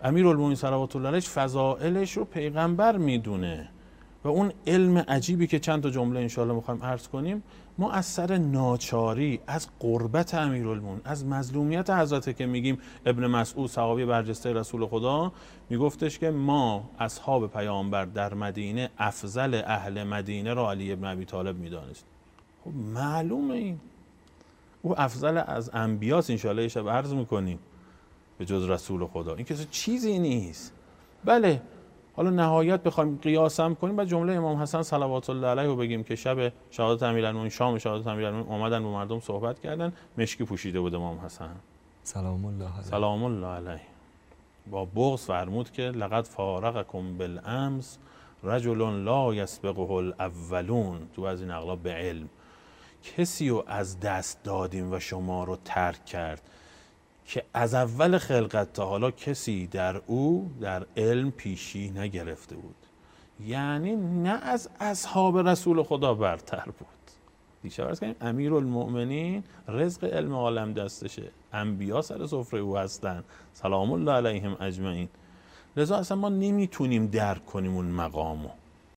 امیرالمومنین صلوات الله علیه فضائلش رو پیغمبر میدونه و اون علم عجیبی که چند تا جمله انشاءالله میخوایم عرض کنیم، ما از سر ناچاری، از قربت امیرالمومنین، از مظلومیت حضرت که میگیم ابن مسعود صحابی برجسته رسول خدا میگفتش که ما اصحاب پیامبر در مدینه افضل اهل مدینه را علی ابن ابی طالب میدانست. خب معلومه این او افضل از انبیاست، انشاءالله یه شب عرض میکنیم، به جز رسول خدا. این که چیزی نیست. بله حالا نهایت بخوایم قیاسم کنیم بعد جمله امام حسن صلوات الله علیه رو بگیم که شب شهادت امیرالمومنین، شام شهادت امیرالمومنین اومدن با مردم صحبت کردن، مشکی پوشیده بود امام حسن سلام الله علیه، سلام الله علیه، با بغض فرمود که لقد فارقکم بالامس رجل لا یسبقه الاولون، تو از این اغلب به علم، کسی رو از دست دادیم و شما رو ترک کرد که از اول خلقت تا حالا کسی در او در علم پیشی نگرفته بود. یعنی نه از اصحاب رسول خدا برتر بود. دیشب عرض کردیم امیرالمؤمنین رزق علم عالم دستشه، انبیا سر سفره او هستن سلام الله علیهم اجمعین. لذا اصلا ما نمیتونیم درک کنیم اون مقامو.